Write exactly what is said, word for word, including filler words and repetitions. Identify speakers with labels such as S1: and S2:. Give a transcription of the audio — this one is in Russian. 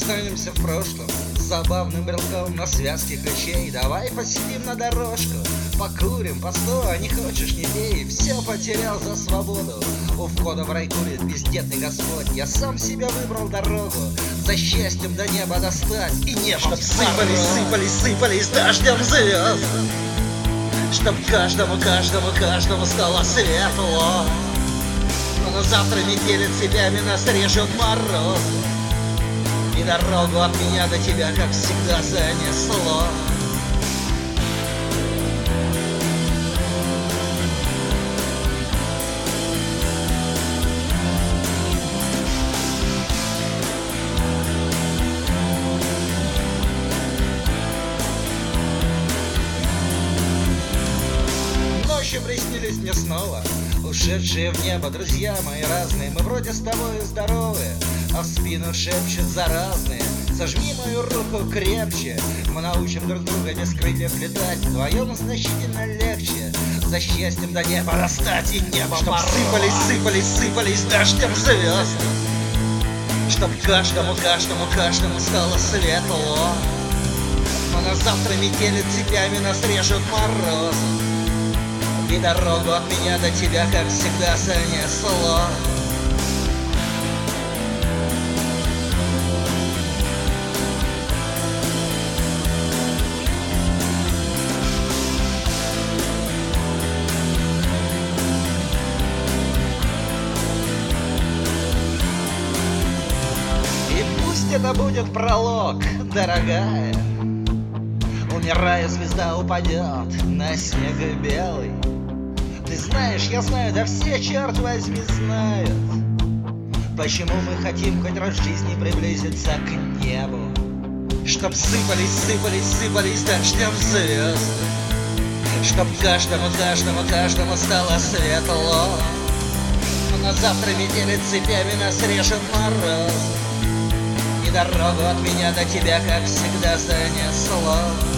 S1: останемся в прошлом забавным брелком на связке ключей. Давай посидим на дорожку, покурим, постой, не хочешь, не пей. Все потерял за свободу, у входа в рай курит бездетный Господь. Я сам себе выбрал дорогу, за счастьем до неба достать и небо.
S2: Чтоб сыпались, сыпались, сыпались дождем звезд, чтоб каждому, каждому, каждому стало светло. Но завтра метели цепями нас режет мороз, и дорогу от меня до тебя, как всегда, занесло.
S1: Ночью приснились мне снова ушедшие в небо друзья мои разные. Мы вроде с тобой здоровы, а в спину шепчут заразные. Сожми мою руку крепче, мы научим друг друга без крыльев летать. Вдвоем значительно легче за счастьем до неба растать и небо.
S2: Чтоб сыпались, сыпались, сыпались дождем звезд, чтоб каждому, каждому, каждому стало светло.
S1: Но на завтра метели цепями нас режет мороз,
S2: и дорогу от меня до тебя, как всегда, занесло.
S1: И пусть это будет пролог, дорогая. Умирая, звезда упадет на снег белый. Ты знаешь, я знаю, да все, черт возьми, знают, почему мы хотим хоть раз в жизни приблизиться к небу.
S2: Чтоб сыпались, сыпались, сыпались дождем звезд, чтоб каждому, каждому, каждому стало светло.
S1: Но на завтра метели цепями нас режет мороз,
S2: и дорогу от меня до тебя, как всегда, занесло.